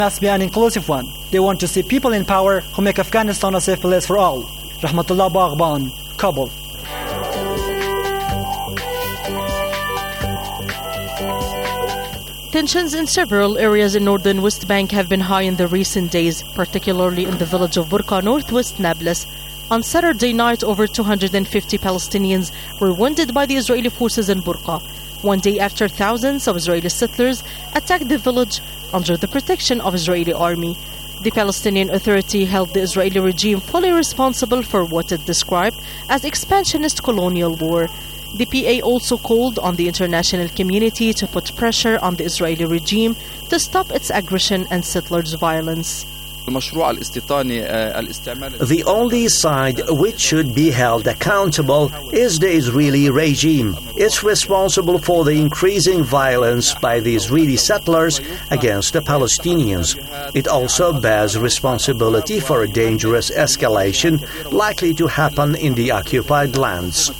must be an inclusive one. They want to see people in power who make Afghanistan a safe place for all. Rahmatullah Baghban, Kabul. Tensions in several areas in northern West Bank have been high in the recent days, particularly in the village of Burqa, northwest Nablus. On Saturday night, over 250 Palestinians were wounded by the Israeli forces in Burqa, one day after thousands of Israeli settlers attacked the village under the protection of Israeli army. The Palestinian Authority held the Israeli regime fully responsible for what it described as expansionist colonial war. The PA also called on the international community to put pressure on the Israeli regime to stop its aggression and settlers' violence. The only side which should be held accountable is the Israeli regime. It's responsible for the increasing violence by the Israeli settlers against the Palestinians. It also bears responsibility for a dangerous escalation likely to happen in the occupied lands.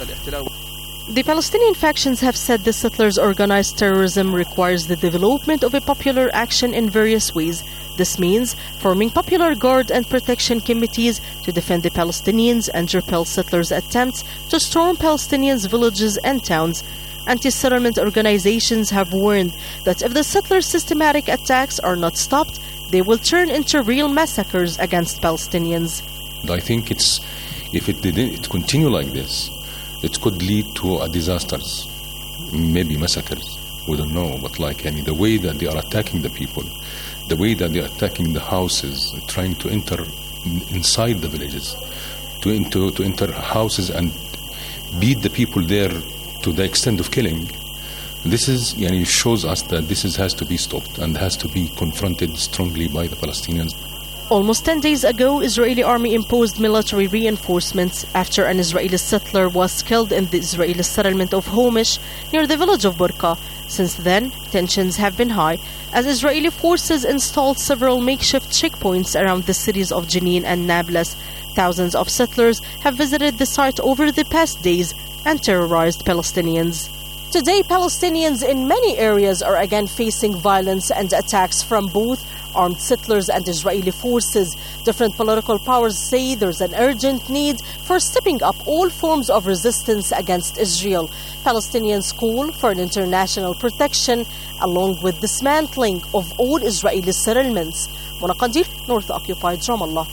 The Palestinian factions have said the settlers' organized terrorism requires the development of a popular action in various ways. This means forming popular guard and protection committees to defend the Palestinians and repel settlers' attempts to storm Palestinians' villages and towns. Anti-settlement organizations have warned that if the settlers' systematic attacks are not stopped, they will turn into real massacres against Palestinians. I think if it didn't continue like this, it could lead to a disasters, maybe massacres. We don't know, but the way that they are attacking the people, the way that they are attacking the houses, trying to enter inside the villages, to enter houses and beat the people there to the extent of killing. This is, shows us that this has to be stopped and has to be confronted strongly by the Palestinians. Almost 10 days ago, Israeli army imposed military reinforcements after an Israeli settler was killed in the Israeli settlement of Homish near the village of Burqa. Since then, tensions have been high as Israeli forces installed several makeshift checkpoints around the cities of Jenin and Nablus. Thousands of settlers have visited the site over the past days and terrorized Palestinians. Today, Palestinians in many areas are again facing violence and attacks from both armed settlers and Israeli forces. Different political powers say there's an urgent need for stepping up all forms of resistance against Israel. Palestinians call for an international protection along with dismantling of all Israeli settlements. Mona Qadir, North-occupied Ramallah.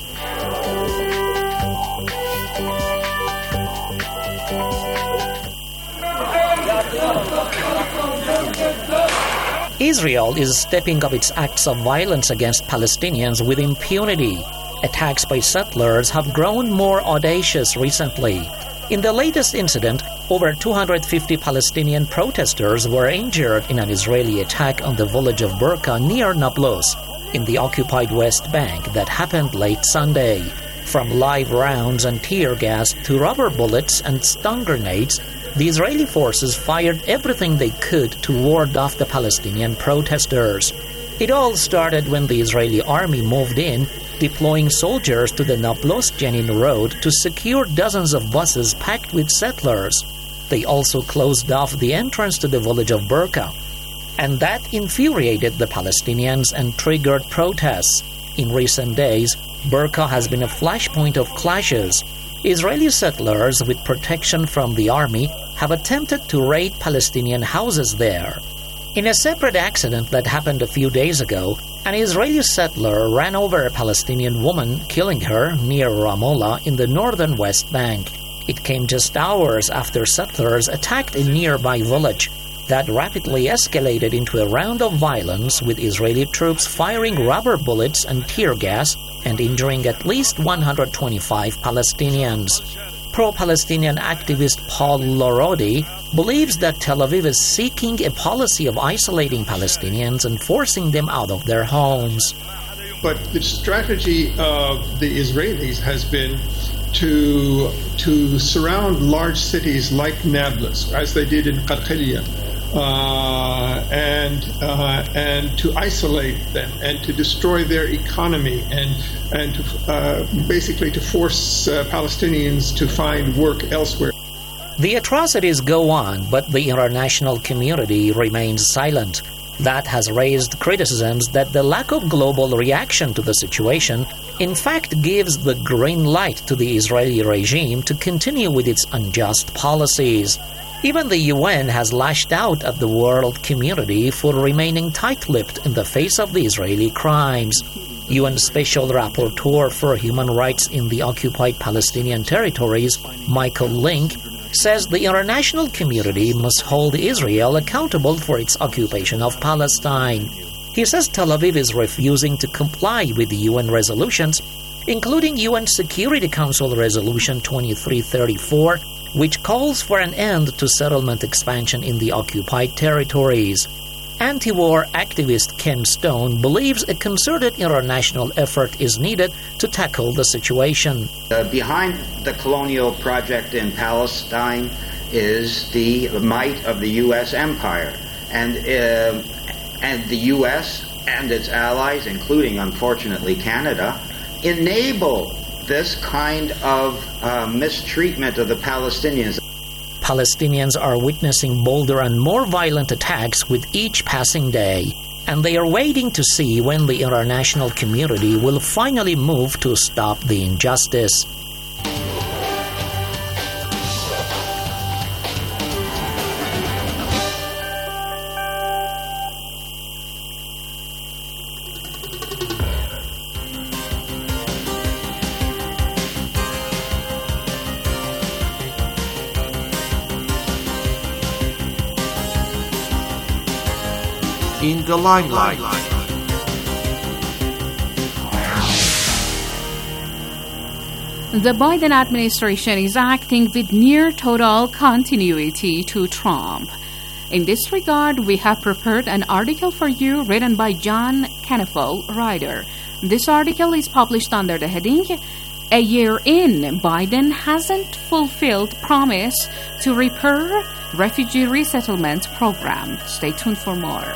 Israel is stepping up its acts of violence against Palestinians with impunity. Attacks by settlers have grown more audacious recently. In the latest incident, over 250 Palestinian protesters were injured in an Israeli attack on the village of Burqa near Nablus, in the occupied West Bank that happened late Sunday. From live rounds and tear gas to rubber bullets and stun grenades, the Israeli forces fired everything they could to ward off the Palestinian protesters. It all started when the Israeli army moved in, deploying soldiers to the Nablus-Jenin road to secure dozens of buses packed with settlers. They also closed off the entrance to the village of Burqa. And that infuriated the Palestinians and triggered protests. In recent days, Burqa has been a flashpoint of clashes. Israeli settlers with protection from the army have attempted to raid Palestinian houses there. In a separate accident that happened a few days ago, an Israeli settler ran over a Palestinian woman, killing her near Ramallah in the northern West Bank. It came just hours after settlers attacked a nearby village. That rapidly escalated into a round of violence, with Israeli troops firing rubber bullets and tear gas and injuring at least 125 Palestinians. Pro-Palestinian activist Paul Lorodi believes that Tel Aviv is seeking a policy of isolating Palestinians and forcing them out of their homes. But the strategy of the Israelis has been to surround large cities like Nablus, as they did in Qarqiliya, and to isolate them and to destroy their economy and to basically to force Palestinians to find work elsewhere. The atrocities go on, but the international community remains silent. That has raised criticisms that the lack of global reaction to the situation in fact gives the green light to the Israeli regime to continue with its unjust policies. Even the UN has lashed out at the world community for remaining tight-lipped in the face of the Israeli crimes. UN Special Rapporteur for Human Rights in the occupied Palestinian territories, Michael Link, says the international community must hold Israel accountable for its occupation of Palestine. He says Tel Aviv is refusing to comply with the UN resolutions, including UN Security Council Resolution 2334, which calls for an end to settlement expansion in the occupied territories. Anti-war activist Ken Stone believes a concerted international effort is needed to tackle the situation. Behind the colonial project in Palestine is the might of the U.S. empire, and the U.S. and its allies, including, unfortunately, Canada, enable this kind of mistreatment of the Palestinians. Palestinians are witnessing bolder and more violent attacks with each passing day, and they are waiting to see when the international community will finally move to stop the injustice. In the limelight. The Biden administration is acting with near total continuity to Trump. In this regard, we have prepared an article for you written by John Kennefel, writer. This article is published under the heading, "A Year In, Biden Hasn't Fulfilled Promise to Repair Refugee Resettlement Program." Stay tuned for more.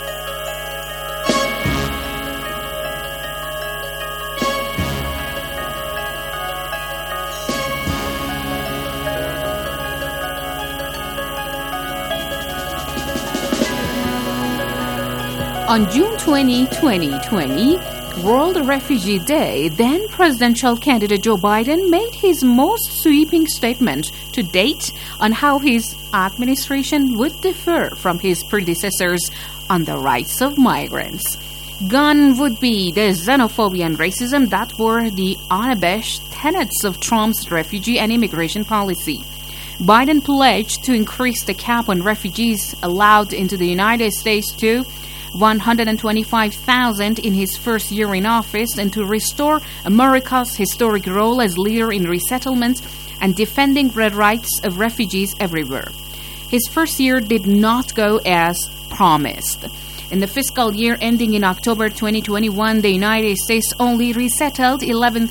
On June 20, 2020, World Refugee Day, then presidential candidate Joe Biden made his most sweeping statement to date on how his administration would differ from his predecessors on the rights of migrants. Gone would be the xenophobia and racism that were the unabashed tenets of Trump's refugee and immigration policy. Biden pledged to increase the cap on refugees allowed into the United States to 125,000 in his first year in office, and to restore America's historic role as leader in resettlement and defending the rights of refugees everywhere. His first year did not go as promised. In the fiscal year ending in October 2021, the United States only resettled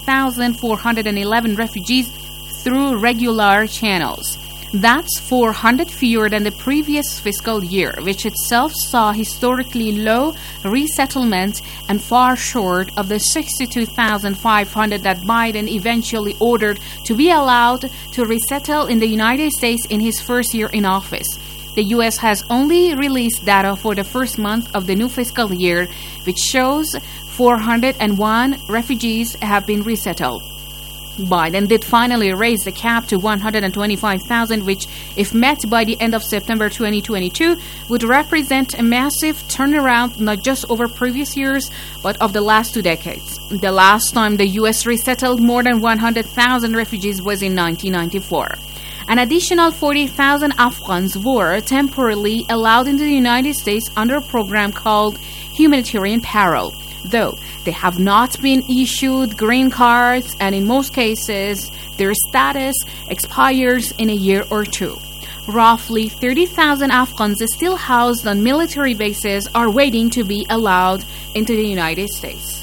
11,411 refugees through regular channels. That's 400 fewer than the previous fiscal year, which itself saw historically low resettlement and far short of the 62,500 that Biden eventually ordered to be allowed to resettle in the United States in his first year in office. The U.S. has only released data for the first month of the new fiscal year, which shows 401 refugees have been resettled. Biden did finally raise the cap to 125,000, which, if met by the end of September 2022, would represent a massive turnaround not just over previous years, but of the last 2 decades. The last time the U.S. resettled more than 100,000 refugees was in 1994. An additional 40,000 Afghans were temporarily allowed into the United States under a program called Humanitarian Parole, though they have not been issued green cards, and in most cases, their status expires in a year or two. Roughly 30,000 Afghans still housed on military bases are waiting to be allowed into the United States.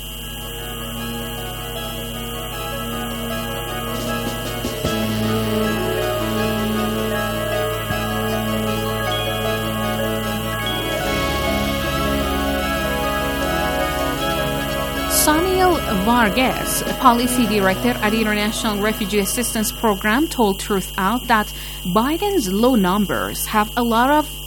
Sunil Varghese, policy director at the International Refugee Assistance Program, told Truth Out that Biden's low numbers have a lot of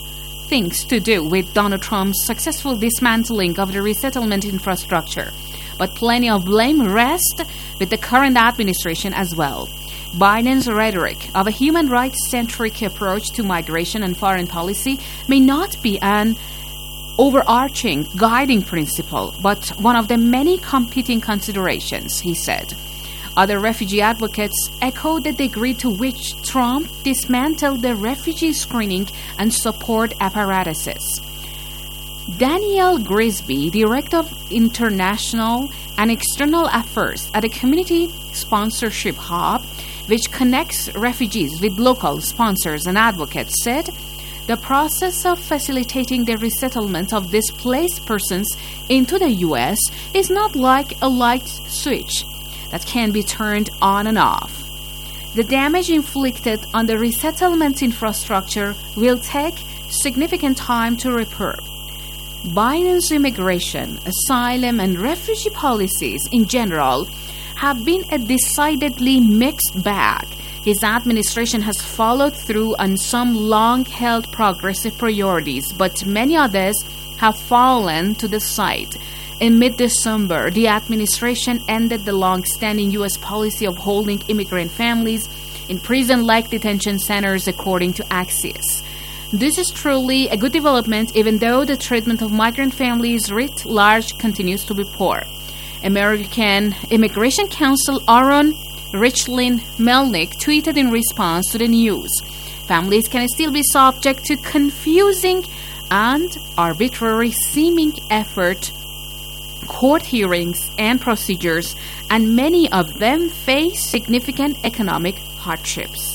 things to do with Donald Trump's successful dismantling of the resettlement infrastructure, but plenty of blame rests with the current administration as well. Biden's rhetoric of a human rights-centric approach to migration and foreign policy may not be an overarching guiding principle, but one of the many competing considerations, he said. Other refugee advocates echoed the degree to which Trump dismantled the refugee screening and support apparatuses. Daniel Grisby, Director of International and External Affairs at a community sponsorship hub, which connects refugees with local sponsors and advocates, said, "The process of facilitating the resettlement of displaced persons into the U.S. is not like a light switch that can be turned on and off. The damage inflicted on the resettlement infrastructure will take significant time to repair." Biden's immigration, asylum, and refugee policies in general have been a decidedly mixed bag. His administration has followed through on some long-held progressive priorities, but many others have fallen to the side. In mid-December, the administration ended the long-standing U.S. policy of holding immigrant families in prison-like detention centers, according to Axios. This is truly a good development, even though the treatment of migrant families writ large continues to be poor. American Immigration Council Aaron Richlin Melnick tweeted in response to the news, "Families can still be subject to confusing and arbitrary seeming effort, court hearings, and procedures, and many of them face significant economic hardships."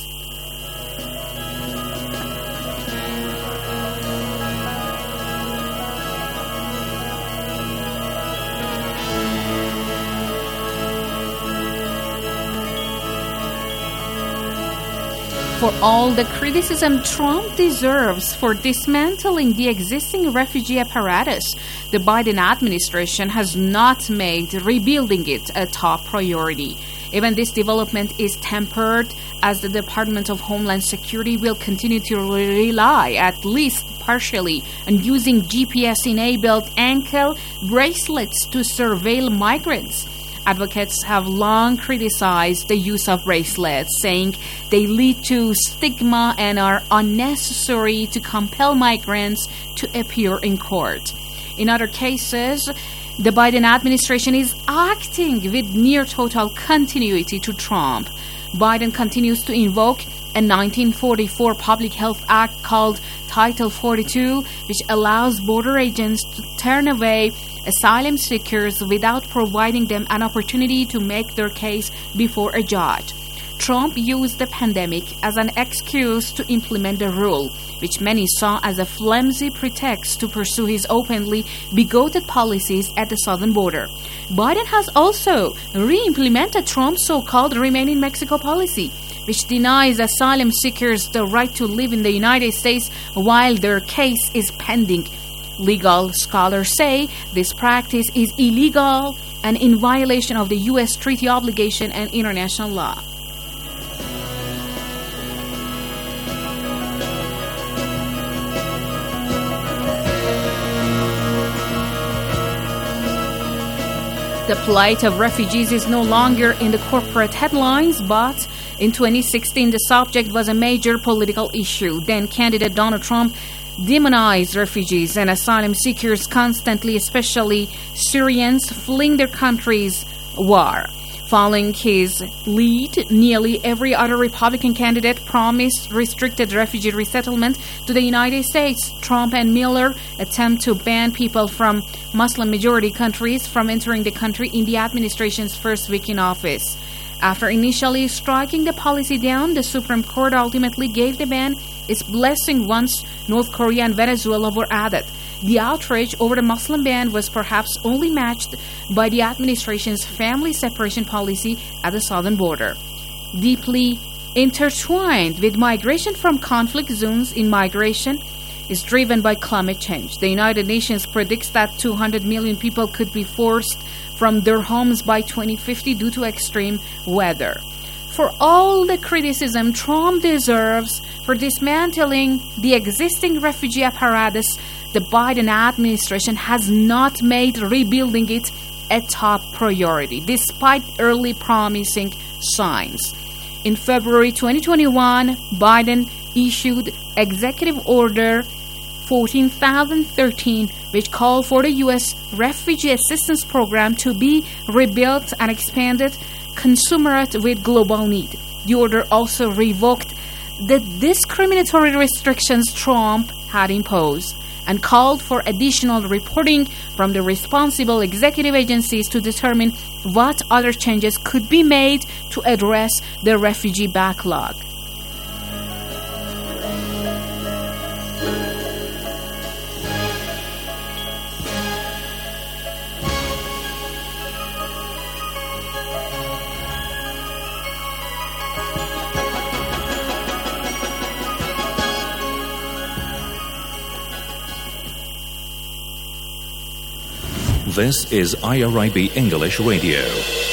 For all the criticism Trump deserves for dismantling the existing refugee apparatus, the Biden administration has not made rebuilding it a top priority. Even this development is tempered, as the Department of Homeland Security will continue to rely, at least partially, on using GPS-enabled ankle bracelets to surveil migrants. Advocates have long criticized the use of bracelets, saying they lead to stigma and are unnecessary to compel migrants to appear in court. In other cases, the Biden administration is acting with near total continuity to Trump. Biden continues to invoke a 1944 Public Health Act called Title 42, which allows border agents to turn away asylum seekers without providing them an opportunity to make their case before a judge. Trump used the pandemic as an excuse to implement the rule, which many saw as a flimsy pretext to pursue his openly bigoted policies at the southern border. Biden has also re-implemented Trump's so-called Remain in Mexico policy, which denies asylum seekers the right to live in the United States while their case is pending. Legal scholars say this practice is illegal and in violation of the U.S. treaty obligation and international law. The plight of refugees is no longer in the corporate headlines, but in 2016 the subject was a major political issue. Then candidate Donald Trump demonized refugees and asylum seekers constantly, especially Syrians fleeing their country's war. Following his lead, nearly every other Republican candidate promised restricted refugee resettlement to the United States. Trump and Miller attempt to ban people from Muslim-majority countries from entering the country in the administration's first week in office. After initially striking the policy down, the Supreme Court ultimately gave the ban its blessing once North Korea and Venezuela were added. The outrage over the Muslim ban was perhaps only matched by the administration's family separation policy at the southern border. Deeply intertwined with migration from conflict zones, migration is driven by climate change. The United Nations predicts that 200 million people could be forced from their homes by 2050 due to extreme weather. for all the criticism Trump deserves for dismantling the existing refugee apparatus, the Biden administration has not made rebuilding it a top priority, despite early promising signs. In February 2021, Biden issued Executive Order 14,013, which called for the U.S. Refugee Assistance Program to be rebuilt and expanded commensurate with global need. The order also revoked the discriminatory restrictions Trump had imposed and called for additional reporting from the responsible executive agencies to determine what other changes could be made to address the refugee backlog. This is IRIB English Radio.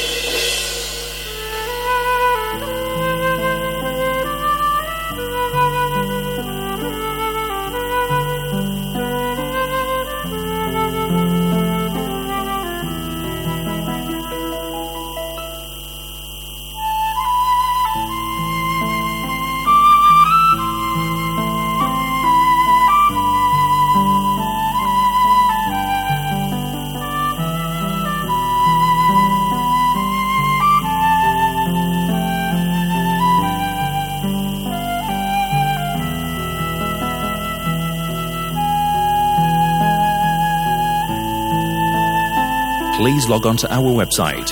Please log on to our website,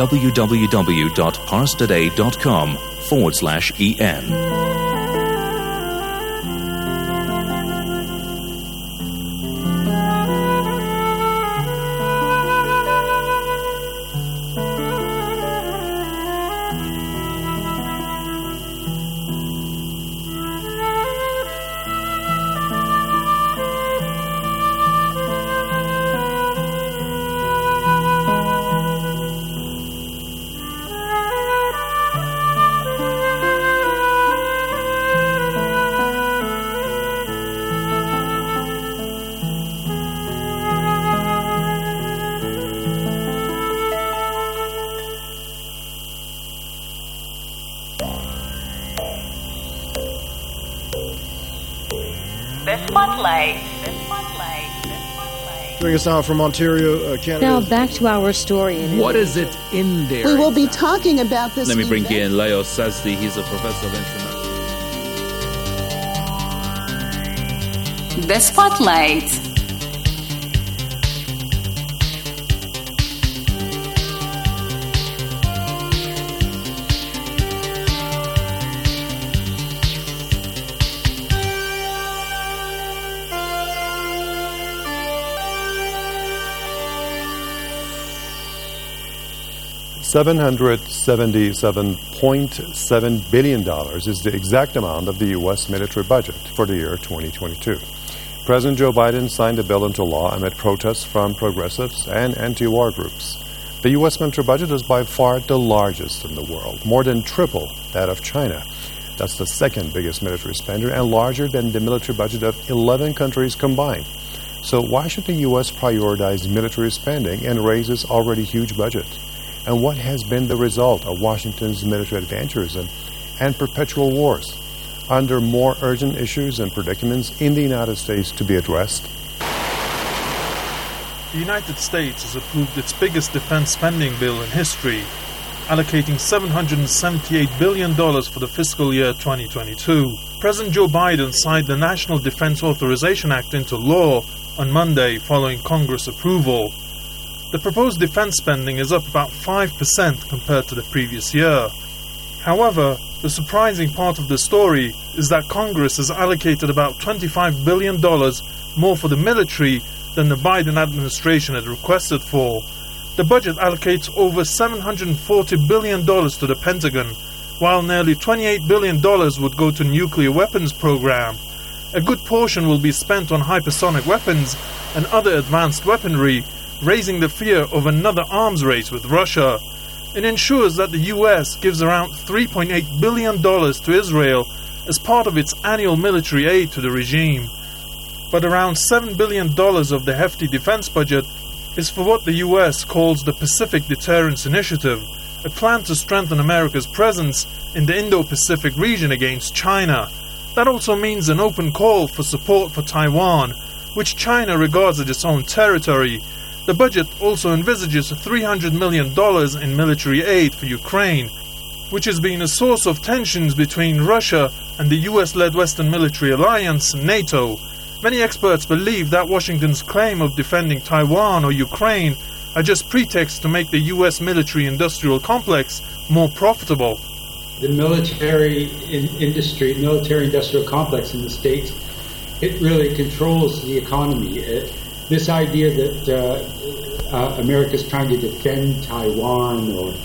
www.parstoday.com/en. Joining us now from Ontario, Canada. Now back to our story. What is it in there? We will be talking about this. Let me bring in Leo Sazdi. He's a professor of international. The Spotlight. $777.7 billion is the exact amount of the U.S. military budget for the year 2022. President Joe Biden signed the bill into law amid protests from progressives and anti-war groups. The U.S. military budget is by far the largest in the world, more than triple that of China. That's the second biggest military spender and larger than the military budget of 11 countries combined. So why should the U.S. prioritize military spending and raise its already huge budget? And what has been the result of Washington's military adventurism and perpetual wars? Are there more urgent issues and predicaments in the United States to be addressed? The United States has approved its biggest defense spending bill in history, allocating $778 billion for the fiscal year 2022. President Joe Biden signed the National Defense Authorization Act into law on Monday following Congress approval. The proposed defense spending is up about 5% compared to the previous year. However, the surprising part of the story is that Congress has allocated about $25 billion more for the military than the Biden administration had requested for. The budget allocates over $740 billion to the Pentagon, while nearly $28 billion would go to the nuclear weapons program. A good portion will be spent on hypersonic weapons and other advanced weaponry, raising the fear of another arms race with Russia. It ensures that the US gives around $3.8 billion to Israel as part of its annual military aid to the regime. But around $7 billion of the hefty defense budget is for what the US calls the Pacific Deterrence Initiative, a plan to strengthen America's presence in the Indo-Pacific region against China. That also means an open call for support for Taiwan, which China regards as its own territory. The budget also envisages $300 million in military aid for Ukraine, which has been a source of tensions between Russia and the US-led Western military alliance, NATO. Many experts believe that Washington's claim of defending Taiwan or Ukraine are just pretexts to make the US military-industrial complex more profitable. The military-industrial complex in the States, it really controls the economy. This idea that America's trying to defend Taiwan or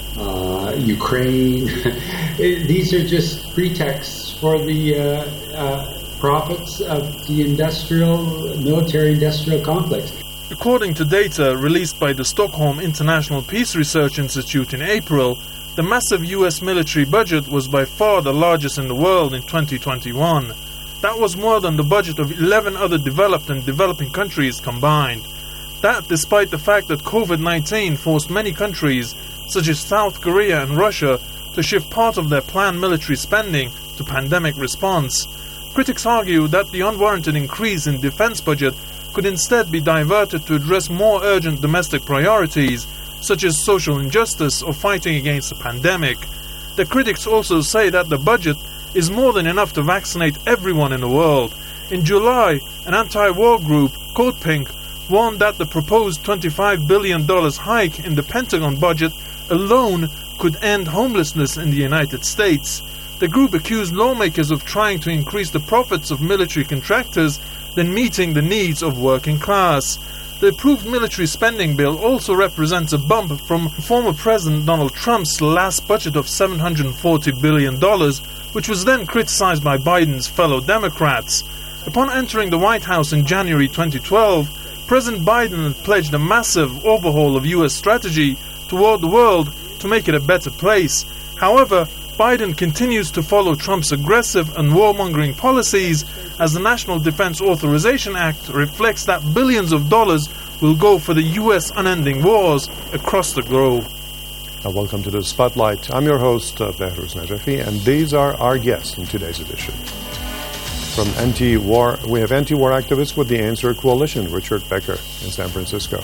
Ukraine, these are just pretexts for the profits of the military-industrial complex. According to data released by the Stockholm International Peace Research Institute in April, the massive US military budget was by far the largest in the world in 2021. That was more than the budget of 11 other developed and developing countries combined. That despite the fact that COVID-19 forced many countries, such as South Korea and Russia, to shift part of their planned military spending to pandemic response. Critics argue that the unwarranted increase in defense budget could instead be diverted to address more urgent domestic priorities, such as social injustice or fighting against the pandemic. The critics also say that the budget is more than enough to vaccinate everyone in the world. In July, an anti-war group, Code Pink, warned that the proposed $25 billion hike in the Pentagon budget alone could end homelessness in the United States. The group accused lawmakers of trying to increase the profits of military contractors than meeting the needs of working class. The approved military spending bill also represents a bump from former President Donald Trump's last budget of $740 billion, which was then criticized by Biden's fellow Democrats. Upon entering the White House in January 2012, President Biden had pledged a massive overhaul of U.S. strategy toward the world to make it a better place. However, Biden continues to follow Trump's aggressive and warmongering policies, as the National Defense Authorization Act reflects that billions of dollars will go for the U.S. unending wars across the globe. Welcome to the Spotlight. I'm your host, Behruz Najafi, and these are our guests in today's edition. From anti-war, we have anti-war activists with the Answer Coalition, Richard Becker in San Francisco.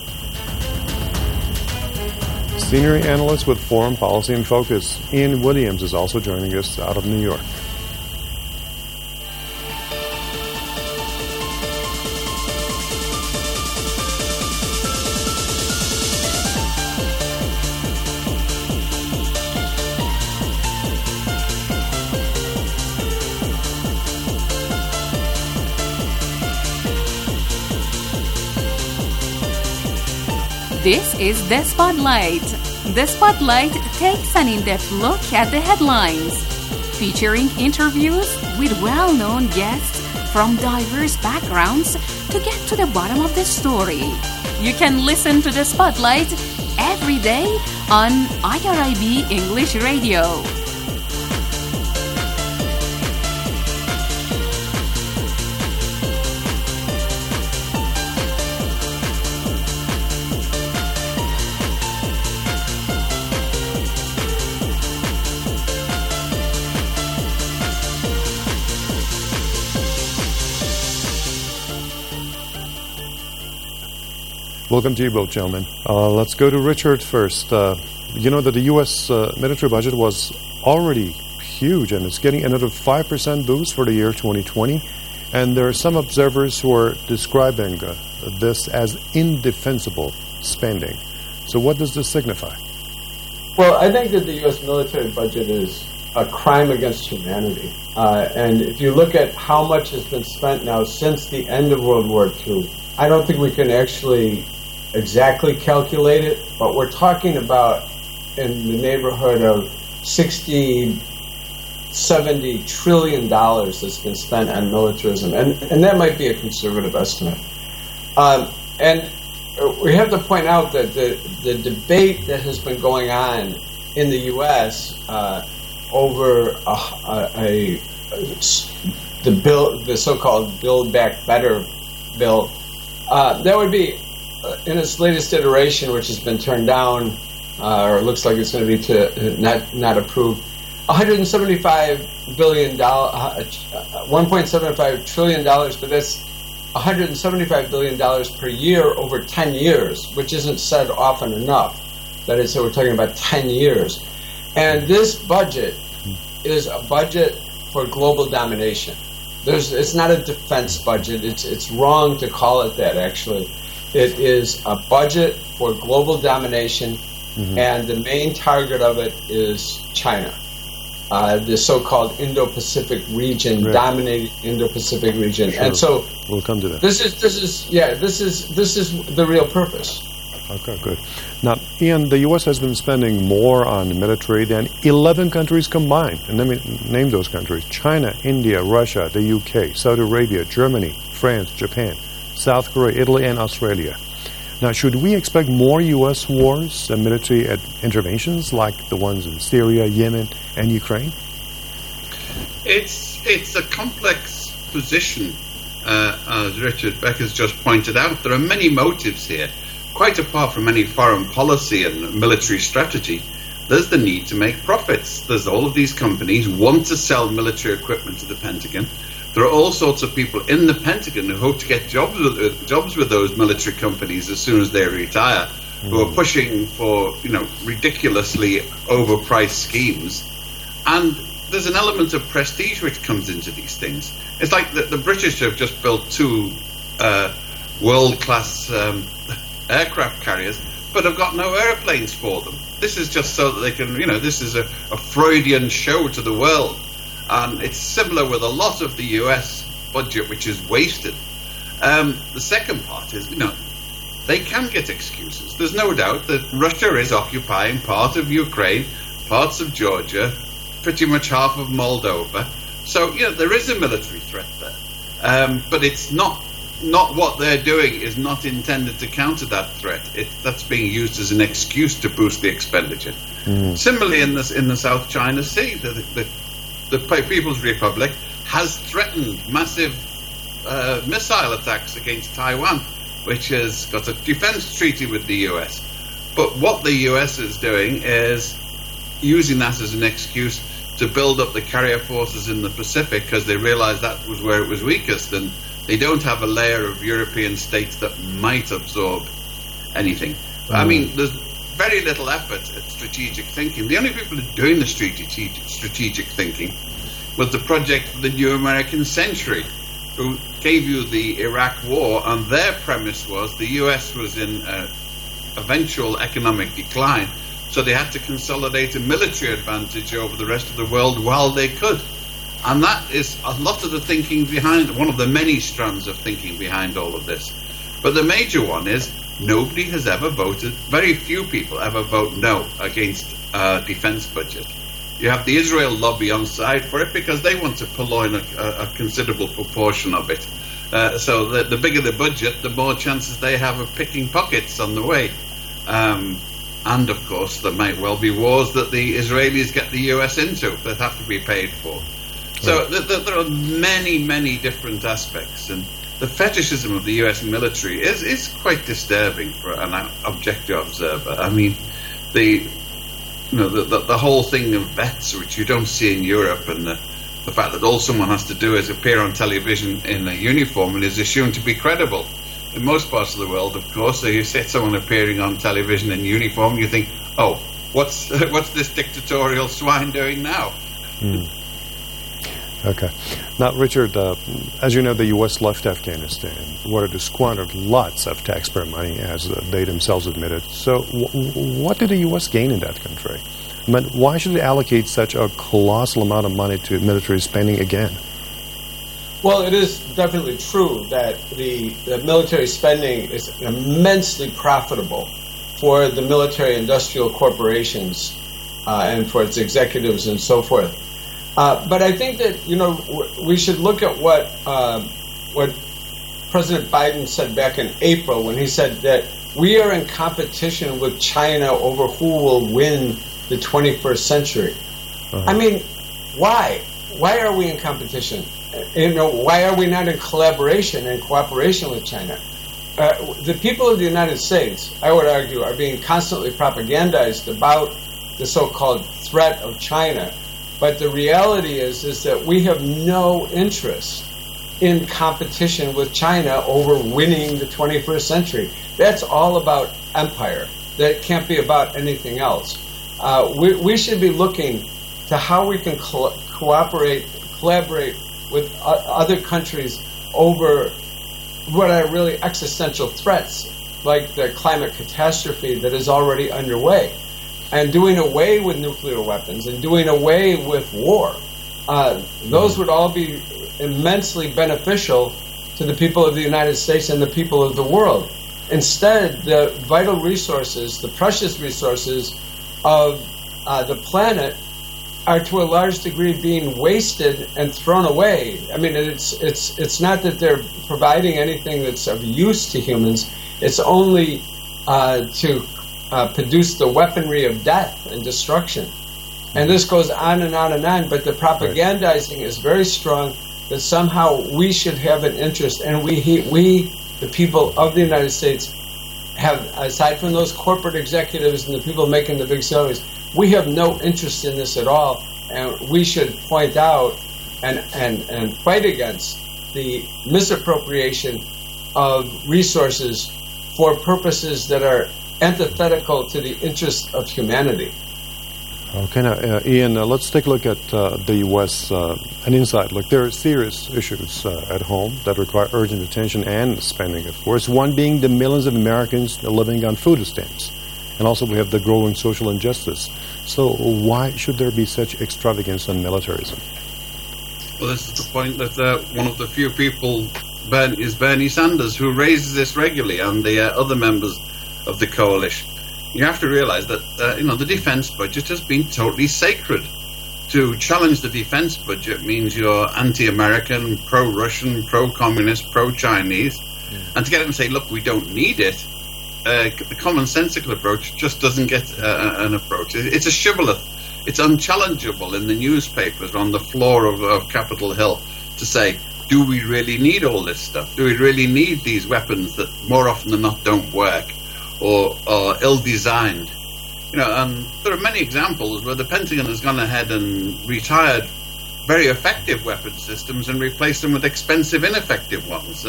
Senior analyst with Foreign Policy in Focus, Ian Williams, is also joining us out of New York. This is The Spotlight. The Spotlight takes an in-depth look at the headlines, featuring interviews with well-known guests from diverse backgrounds to get to the bottom of the story. You can listen to The Spotlight every day on IRIB English Radio. Welcome to you both, gentlemen. Let's go to Richard first. You know that the U.S. Military budget was already huge, and it's getting another 5% boost for the year 2020. And there are some observers who are describing this as indefensible spending. So what does this signify? Well, I think that the U.S. military budget is a crime against humanity. And if you look at how much has been spent now since the end of World War II, I don't think we can actually exactly calculate it, but we're talking about in the neighborhood of $70 trillion that's been spent on militarism, and that might be a conservative estimate. And we have to point out that the debate that has been going on in the U.S. Over the so-called Build Back Better bill, that would be in its latest iteration, which has been turned down, or it looks like it's going to be not approved. $175 billion, $1.75 trillion, but that's $175 billion per year over 10 years, which isn't said often enough. That is, so we're talking about 10 years. And this budget is a budget for global domination. It's not a defense budget. It's wrong to call it that, actually. It is a budget for global domination, and the main target of it is China. The so-called Indo-Pacific region, dominating Indo-Pacific region, and so we'll come to that. This is the real purpose. Okay, good. Now, Ian, the U.S. has been spending more on military than 11 countries combined, and let me name those countries: China, India, Russia, the U.K., Saudi Arabia, Germany, France, Japan, South Korea, Italy, and Australia. Now, should we expect more U.S. wars and military interventions like the ones in Syria, Yemen, and Ukraine? It's a complex position, as Richard Beck has just pointed out. There are many motives here. Quite apart from any foreign policy and military strategy, there's the need to make profits. There's all of these companies want to sell military equipment to the Pentagon. There are all sorts of people in the Pentagon who hope to get jobs with those military companies as soon as they retire, who are pushing for, ridiculously overpriced schemes. And there's an element of prestige which comes into these things. It's like the British have just built two world-class aircraft carriers, but have got no airplanes for them. This is just so that they can, this is a Freudian show to the world. And it's similar with a lot of the US budget, which is wasted. The second part is, they can get excuses. There's no doubt that Russia is occupying part of Ukraine, parts of Georgia, pretty much half of Moldova. So, there is a military threat there. But it's not what they're doing is not intended to counter that threat. That's being used as an excuse to boost the expenditure. Similarly, in the South China Sea, the People's Republic has threatened massive missile attacks against Taiwan, which has got a defense treaty with the US. But what the US is doing is using that as an excuse to build up the carrier forces in the Pacific, because they realize that was where it was weakest, and they don't have a layer of European states that might absorb anything. I mean, there's very little effort at strategic thinking. The only people who are doing the strategic thinking was the Project for the New American Century, who gave you the Iraq War, and their premise was the US was in eventual economic decline, so they had to consolidate a military advantage over the rest of the world while they could. And that is a lot of the thinking behind, one of the many strands of thinking behind all of this. But the major one is nobody has ever voted, very few people ever vote no against a defense budget. You have the Israel lobby on side for it because they want to purloin a considerable proportion of it. So the bigger the budget, the more chances they have of picking pockets on the way. And of course, there might well be wars that the Israelis get the US into that have to be paid for. So there are many, many different aspects, and the fetishism of the US military is quite disturbing for an objective observer. I mean, the whole thing of vets, which you don't see in Europe, and the fact that all someone has to do is appear on television in a uniform and is assumed to be credible. In most parts of the world, of course, so you see someone appearing on television in uniform, you think, oh, what's this dictatorial swine doing now? Okay. Now, Richard, as you know, the U.S. left Afghanistan, wanted to squander lots of taxpayer money, as they themselves admitted. So what did the U.S. gain in that country? I mean, why should it allocate such a colossal amount of money to military spending again? Well, it is definitely true that the military spending is immensely profitable for the military-industrial corporations and for its executives and so forth. But I think that, we should look at what President Biden said back in April when he said that we are in competition with China over who will win the 21st century. I mean, why? Why are we in competition? Why are we not in collaboration and cooperation with China? The people of the United States, I would argue, are being constantly propagandized about the so-called threat of China. But the reality is that we have no interest in competition with China over winning the 21st century. That's all about empire. That can't be about anything else. We should be looking to how we can collaborate with other countries over what are really existential threats, like the climate catastrophe that is already underway, and doing away with nuclear weapons and doing away with war. Those would all be immensely beneficial to the people of the United States and the people of the world. Instead, the vital resources, the precious resources of the planet are to a large degree being wasted and thrown away. I mean, it's not that they're providing anything that's of use to humans. It's only to produce the weaponry of death and destruction. And this goes on and on and on, but the propagandizing is very strong that somehow we should have an interest, and we, the people of the United States, have, aside from those corporate executives and the people making the big salaries, we have no interest in this at all, and we should point out and fight against the misappropriation of resources for purposes that are antithetical to the interests of humanity. Okay, now, Ian, let's take a look at the U.S. An insight. Look, there are serious issues at home that require urgent attention and spending, of course. One being the millions of Americans living on food stamps. And also we have the growing social injustice. So why should there be such extravagance on militarism? Well, this is the point that one of the few people is Bernie Sanders, who raises this regularly, and the other members of the coalition. You have to realize that the defense budget has been totally sacred. To challenge the defense budget means you're anti-American, pro-Russian, pro-communist, pro-Chinese, and to get them to say, look, we don't need it, the commonsensical approach just doesn't get an approach. It's a shibboleth. It's unchallengeable in the newspapers on the floor of Capitol Hill to say, do we really need all this stuff? Do we really need these weapons that more often than not don't work or are ill-designed? And there are many examples where the Pentagon has gone ahead and retired very effective weapon systems and replaced them with expensive, ineffective ones.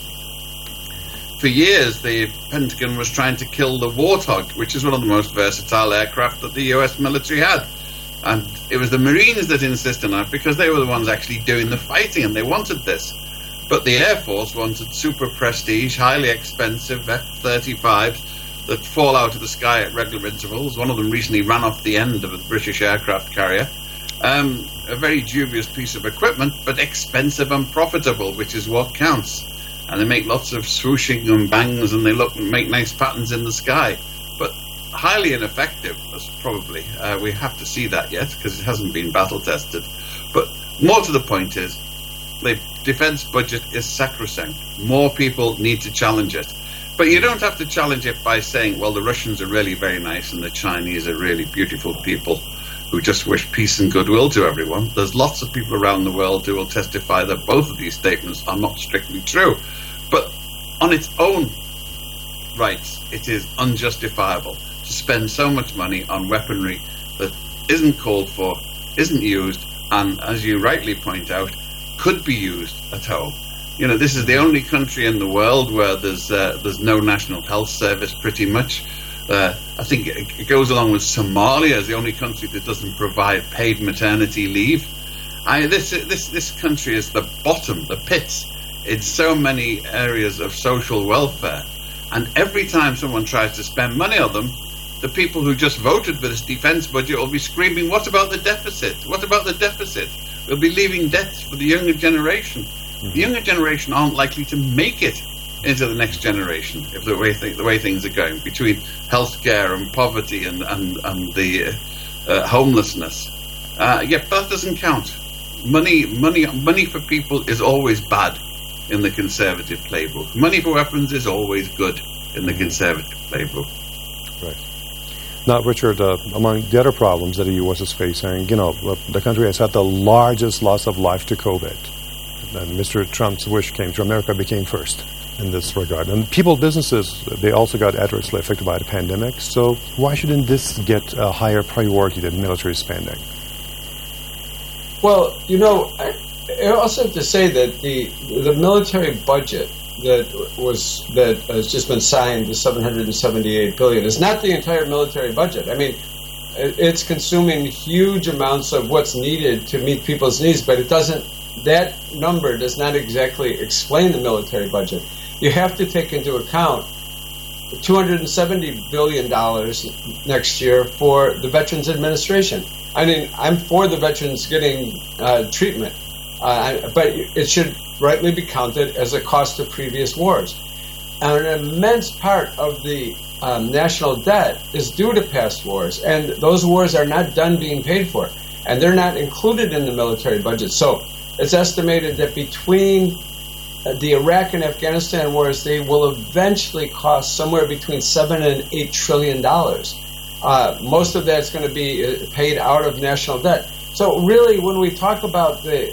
For years, the Pentagon was trying to kill the Warthog, which is one of the most versatile aircraft that the U.S. military had. And it was the Marines that insisted on it because they were the ones actually doing the fighting, and they wanted this. But the Air Force wanted super prestige, highly expensive F-35s that fall out of the sky at regular intervals. One of them recently ran off the end of a British aircraft carrier. A very dubious piece of equipment, but expensive and profitable, which is what counts. And they make lots of swooshing and bangs, and they make nice patterns in the sky. But highly ineffective, probably. We have to see that yet, because it hasn't been battle-tested. But more to the point is, the defense budget is sacrosanct. More people need to challenge it. But you don't have to challenge it by saying, well, the Russians are really very nice and the Chinese are really beautiful people who just wish peace and goodwill to everyone. There's lots of people around the world who will testify that both of these statements are not strictly true. But on its own rights, it is unjustifiable to spend so much money on weaponry that isn't called for, isn't used, and, as you rightly point out, could be used at home. This is the only country in the world where there's no national health service, pretty much. I think it goes along with Somalia as the only country that doesn't provide paid maternity leave. This country is the bottom, the pits, in so many areas of social welfare. And every time someone tries to spend money on them, the people who just voted for this defense budget will be screaming, what about the deficit? What about the deficit? We'll be leaving debts for the younger generation. The younger generation aren't likely to make it into the next generation if the way things are going, between healthcare and poverty and the homelessness. But that doesn't count. Money for people is always bad in the conservative playbook. Money for weapons is always good. in the Conservative playbook. Right. Now, Richard, among the other problems that the U.S. is facing, the country has had the largest loss of life to COVID. And Mr. Trump's wish came true. America became first in this regard. And businesses, they also got adversely affected by the pandemic. So why shouldn't this get a higher priority than military spending? Well, I also have to say that the military budget that has just been signed, the $778 billion, is not the entire military budget. I mean, it's consuming huge amounts of what's needed to meet people's needs, but that number does not exactly explain the military budget. You have to take into account $270 billion next year for the Veterans Administration. I mean, I'm for the veterans getting treatment, but it should rightly be counted as a cost of previous wars. And an immense part of the national debt is due to past wars, and those wars are not done being paid for, and they're not included in the military budget. So it's estimated that between the Iraq and Afghanistan wars, they will eventually cost somewhere between $7 and $8 trillion. Most of that's going to be paid out of national debt. So really, when we talk about the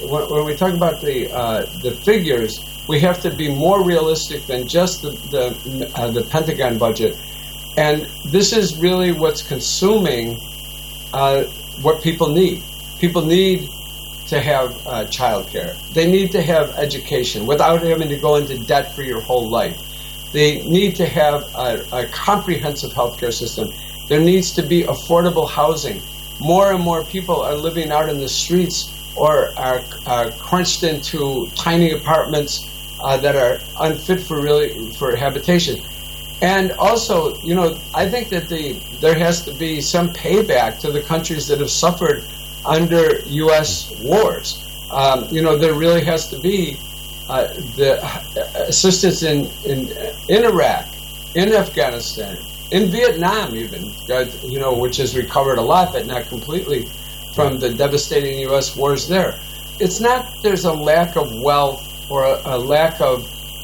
figures, we have to be more realistic than just the Pentagon budget. And this is really what's consuming what people need. People need to have child care. They need to have education without having to go into debt for your whole life. They need to have a comprehensive healthcare system. There needs to be affordable housing. More and more people are living out in the streets or are crunched into tiny apartments that are unfit for habitation. And also, I think that there has to be some payback to the countries that have suffered under U.S. wars. There really has to be the assistance in Iraq, in Afghanistan, in Vietnam even, which has recovered a lot, but not completely, from the devastating U.S. wars there. It's not there's a lack of wealth or a lack of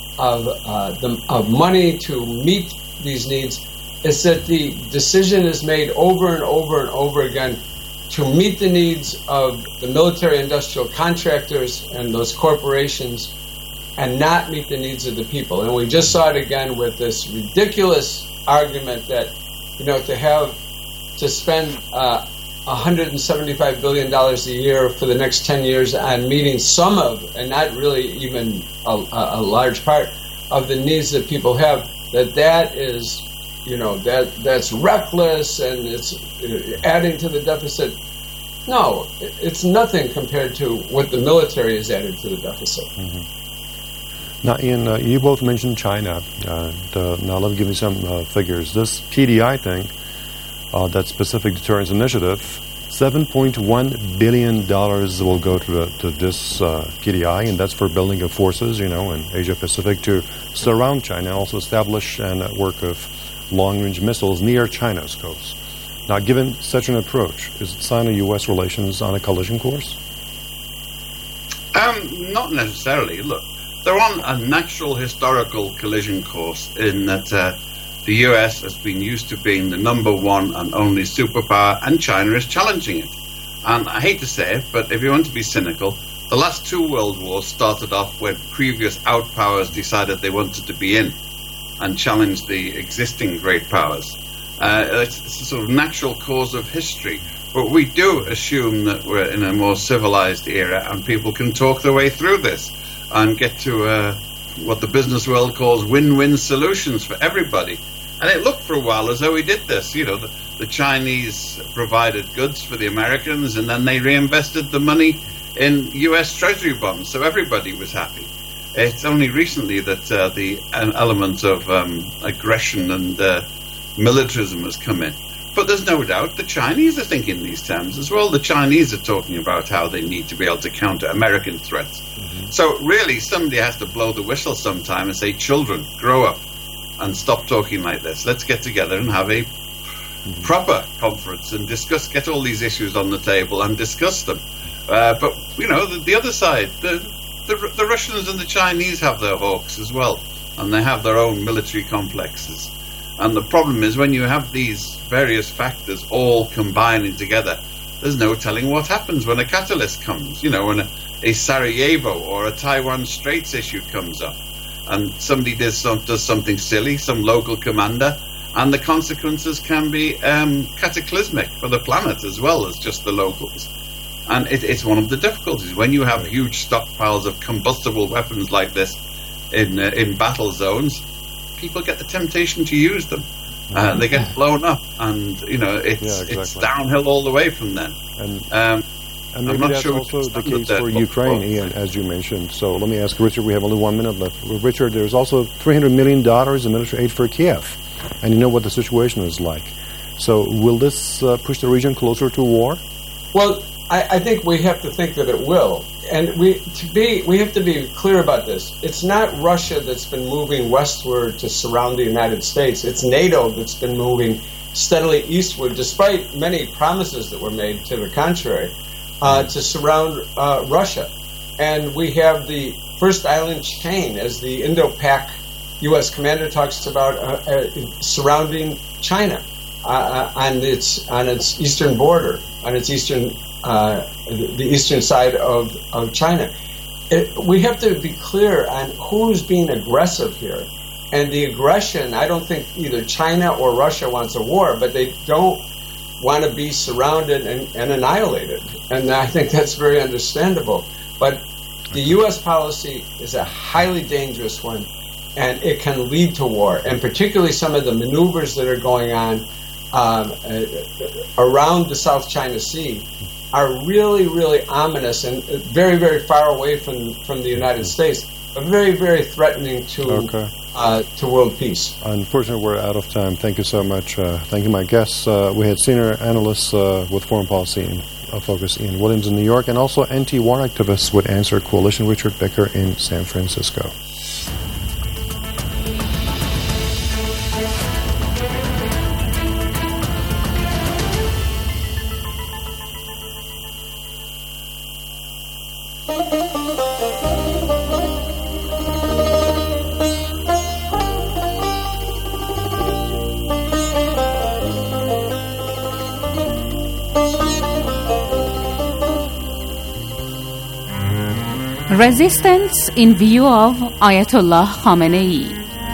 money to meet these needs. It's that the decision is made over and over and over again to meet the needs of the military-industrial contractors and those corporations and not meet the needs of the people. And we just saw it again with this ridiculous argument that, to spend $175 billion a year for the next 10 years on meeting some of, and not really even a large part of the needs that people have, that is, that's reckless and it's adding to the deficit. No, it's nothing compared to what the military has added to the deficit. Mm-hmm. Now, Ian, you both mentioned China. Now, let me give you some figures. This PDI thing, that Pacific Deterrence Initiative, $7.1 billion will go to this PDI, and that's for building of forces, in Asia-Pacific to surround China and also establish a network of long-range missiles near China's coast. Now, given such an approach, is Sino-U.S. relations on a collision course? Not necessarily. Look, they're on a natural historical collision course in that the U.S. has been used to being the number one and only superpower, and China is challenging it. And I hate to say it, but if you want to be cynical, the last two world wars started off when previous outpowers decided they wanted to be in and challenged the existing great powers. It's a sort of natural course of history. But we do assume that we're in a more civilized era and people can talk their way through this and get to what the business world calls win-win solutions for everybody. And it looked for a while as though we did this. The Chinese provided goods for the Americans, and then they reinvested the money in U.S. Treasury bonds, so everybody was happy. It's only recently that the element of aggression and militarism has come in. But there's no doubt the Chinese are thinking these terms as well. The Chinese are talking about how they need to be able to counter American threats. Mm-hmm. So really, somebody has to blow the whistle sometime and say, children, grow up and stop talking like this. Let's get together and have a proper conference and get all these issues on the table and discuss them. But, the other side, the Russians and the Chinese have their hawks as well. and they have their own military complexes. And the problem is when you have these various factors all combining together, there's no telling what happens when a catalyst comes. You know, when a Sarajevo or a Taiwan Straits issue comes up, and somebody does something silly, some local commander, and the consequences can be cataclysmic for the planet as well as just the locals. And it's one of the difficulties when you have huge stockpiles of combustible weapons like this in battle zones. People get the temptation to use them. They get blown up, and you know it's downhill all the way from then. And maybe that's also the case for Ukraine, Ian, as you mentioned. So let me ask Richard. We have only 1 minute left. Richard, there's also $300 million in military aid for Kiev, and you know what the situation is like. So will this push the region closer to war? Well, I think we have to think that it will. And we have to be clear about this. It's not Russia that's been moving westward to surround the United States. It's NATO that's been moving steadily eastward, despite many promises that were made to the contrary, to surround Russia. And we have the first island chain, as the Indo-Pac U.S. commander talks about, surrounding China on its eastern border, on its the eastern side of China. We have to be clear on who's being aggressive here. And the aggression, I don't think either China or Russia wants a war, but they don't want to be surrounded and annihilated. And I think that's very understandable. But the U.S. policy is a highly dangerous one, and it can lead to war. And particularly some of the maneuvers that are going on around the South China Sea are really, really ominous and very, very far away from the United States, but very, very threatening to world peace. Unfortunately, we're out of time. Thank you so much. Thank you, my guests. We had senior analysts with foreign policy focus, Ian Williams in New York, and also anti-war activists with Answer Coalition, Richard Becker in San Francisco. Resistance in view of Ayatollah Khamenei.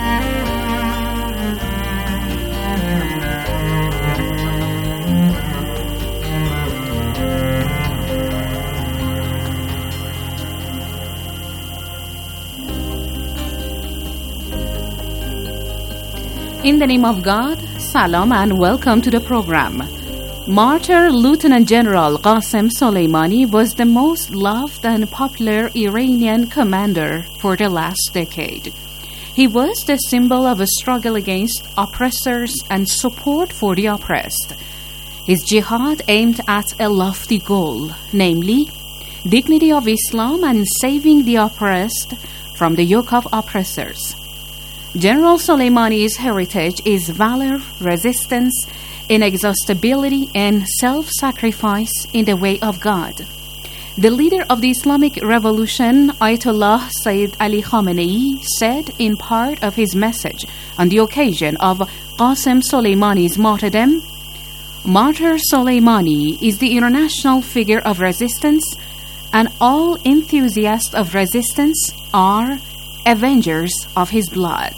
In the name of God, salam and welcome to the program. Martyr Lieutenant General Qasem Soleimani was the most loved and popular Iranian commander for the last decade. He was the symbol of a struggle against oppressors and support for the oppressed. His jihad aimed at a lofty goal, namely, dignity of Islam and saving the oppressed from the yoke of oppressors. General Soleimani's heritage is valor, resistance, inexhaustibility, and self-sacrifice in the way of God. The leader of the Islamic Revolution, Ayatollah Sayyid Ali Khamenei, said in part of his message on the occasion of Qasem Soleimani's martyrdom, "Martyr Soleimani is the international figure of resistance, and all enthusiasts of resistance are avengers of his blood."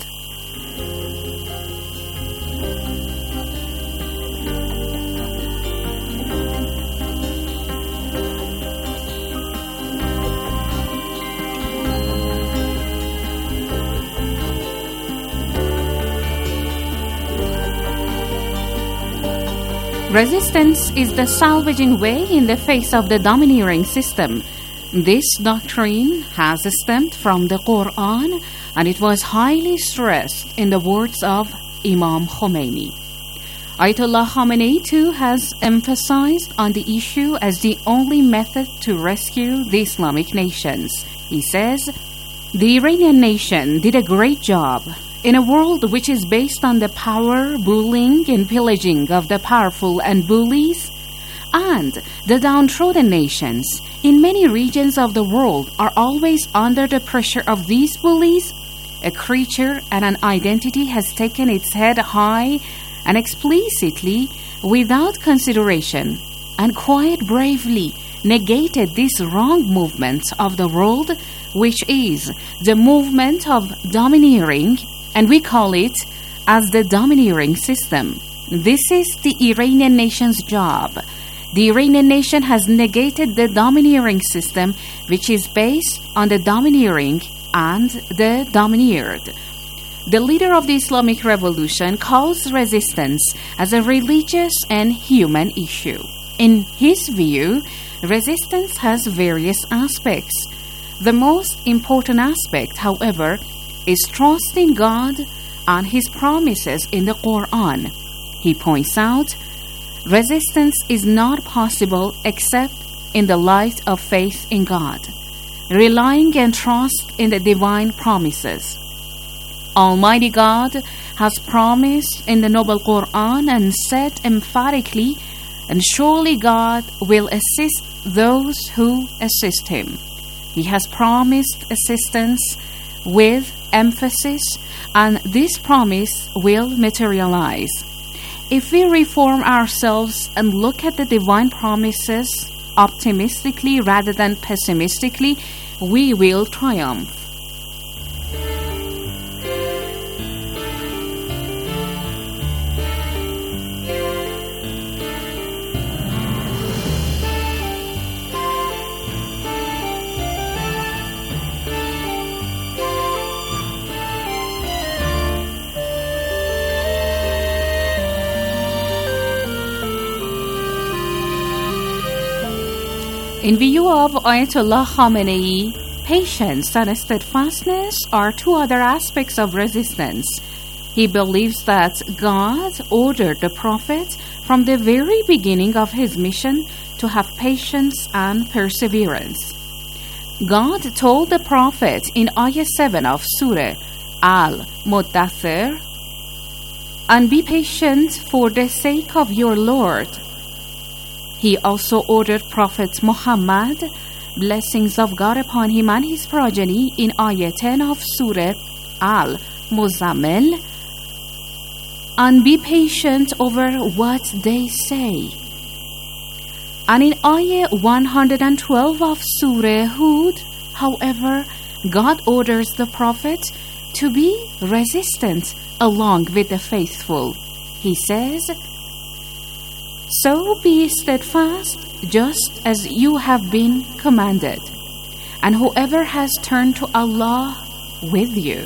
Resistance is the salvaging way in the face of the domineering system. This doctrine has stemmed from the Quran, and it was highly stressed in the words of Imam Khomeini. Ayatollah Khamenei too has emphasized on the issue as the only method to rescue the Islamic nations. He says, "The Iranian nation did a great job. In a world which is based on the power, bullying, and pillaging of the powerful and bullies, and the downtrodden nations in many regions of the world are always under the pressure of these bullies, a creature and an identity has taken its head high and explicitly, without consideration, and quite bravely negated this wrong movement of the world, which is the movement of domineering, and we call it as the domineering system. This is the Iranian nation's job. The Iranian nation has negated the domineering system, which is based on the domineering and the domineered. The leader of the Islamic Revolution calls resistance as a religious and human issue. In his view, resistance has various aspects. The most important aspect, however, is trust in God and His promises in the Quran. He points out, resistance is not possible except in the light of faith in God, relying and trust in the divine promises. Almighty God has promised in the Noble Quran and said emphatically, and surely God will assist those who assist Him. He has promised assistance with emphasis, and this promise will materialize. If we reform ourselves and look at the divine promises optimistically rather than pessimistically, we will triumph. In view of Ayatollah Khamenei, patience and steadfastness are two other aspects of resistance. He believes that God ordered the Prophet from the very beginning of his mission to have patience and perseverance. God told the Prophet in Ayah 7 of Surah Al-Muddathir, "And be patient for the sake of your Lord." He also ordered Prophet Muhammad, blessings of God upon him and his progeny, in Ayah 10 of Surah Al-Muzammil, "And be patient over what they say." And in Ayah 112 of Surah Hud, however, God orders the Prophet to be resistant along with the faithful. He says, "So be steadfast just as you have been commanded, and whoever has turned to Allah with you."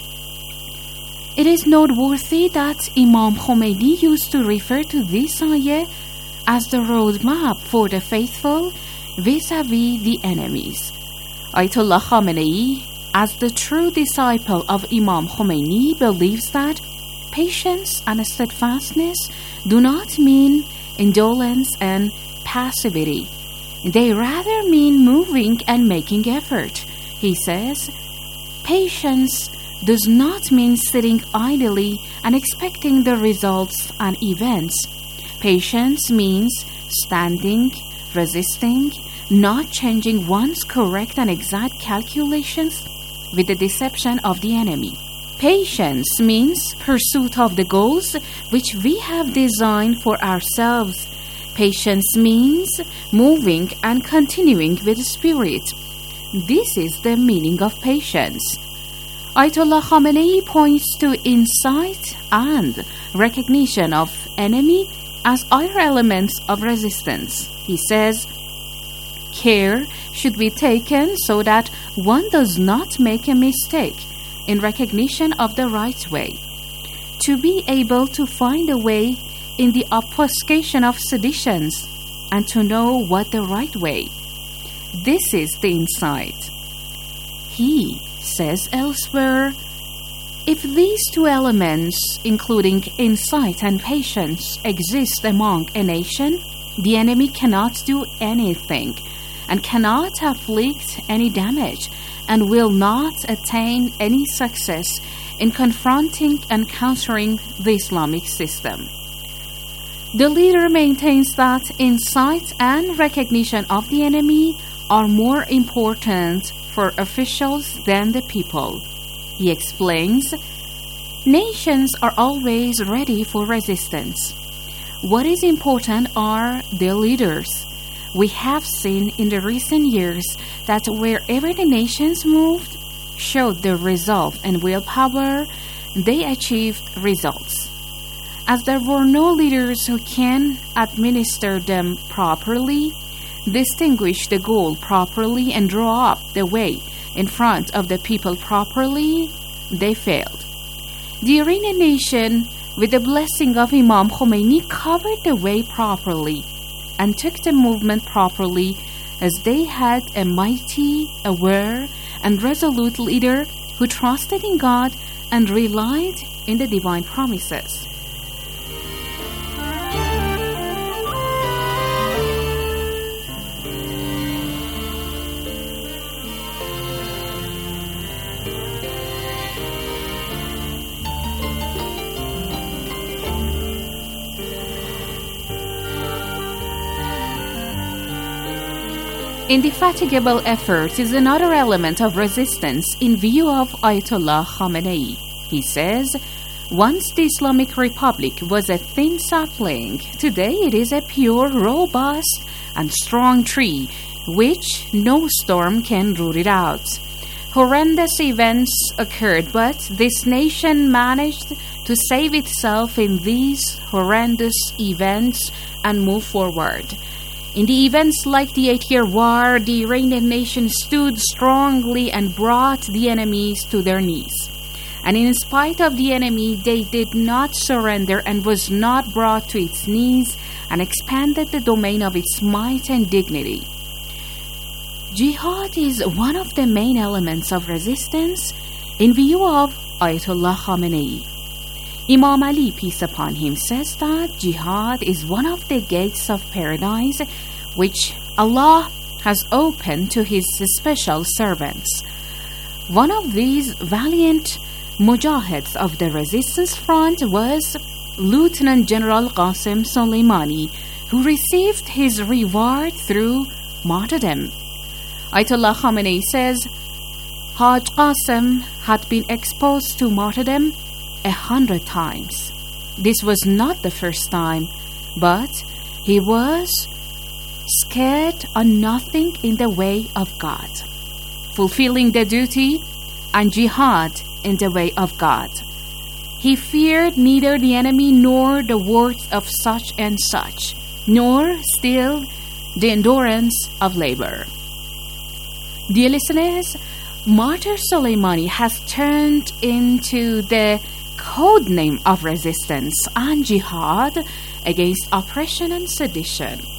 It is noteworthy that Imam Khomeini used to refer to this ayah as the roadmap for the faithful vis-a-vis the enemies. Ayatollah Khamenei, as the true disciple of Imam Khomeini, believes that patience and steadfastness do not mean indolence and passivity. They rather mean moving and making effort. He says, patience does not mean sitting idly and expecting the results and events. Patience means standing, resisting, not changing one's correct and exact calculations with the deception of the enemy. Patience means pursuit of the goals which we have designed for ourselves. Patience means moving and continuing with spirit. This is the meaning of patience. Ayatollah Khamenei points to insight and recognition of enemy as other elements of resistance. He says, care should be taken so that one does not make a mistake in recognition of the right way, to be able to find a way in the obfuscation of seditions, and to know what the right way. This is the insight. He says elsewhere, if these two elements, including insight and patience, exist among a nation, the enemy cannot do anything and cannot afflict any damage, and will not attain any success in confronting and countering the Islamic system. The leader maintains that insight and recognition of the enemy are more important for officials than the people. He explains, nations are always ready for resistance. What is important are the leaders. We have seen in the recent years that wherever the nations moved, showed their resolve and willpower, they achieved results. As there were no leaders who can administer them properly, distinguish the goal properly, and draw up the way in front of the people properly, they failed. The Iranian nation, with the blessing of Imam Khomeini, covered the way properly and took the movement properly, as they had a mighty, aware, and resolute leader who trusted in God and relied in the divine promises. Indefatigable effort is another element of resistance in view of Ayatollah Khamenei. He says, once the Islamic Republic was a thin sapling, today it is a pure, robust, and strong tree, which no storm can root it out. Horrendous events occurred, but this nation managed to save itself in these horrendous events and move forward. In the events like the 8-year war, the Iranian nation stood strongly and brought the enemies to their knees. And in spite of the enemy, they did not surrender and was not brought to its knees, and expanded the domain of its might and dignity. Jihad is one of the main elements of resistance in view of Ayatollah Khamenei. Imam Ali, peace upon him, says that jihad is one of the gates of paradise which Allah has opened to His special servants. One of these valiant mujahids of the resistance front was Lieutenant General Qasem Soleimani, who received his reward through martyrdom. Ayatollah Khamenei says Haj Qasem had been exposed to martyrdom 100 times. This was not the first time, but he was scared on nothing in the way of God, fulfilling the duty and jihad in the way of God. He feared neither the enemy nor the words of such and such, nor still the endurance of labor. Dear listeners, Martyr Soleimani has turned into the code name of resistance and jihad against oppression and sedition.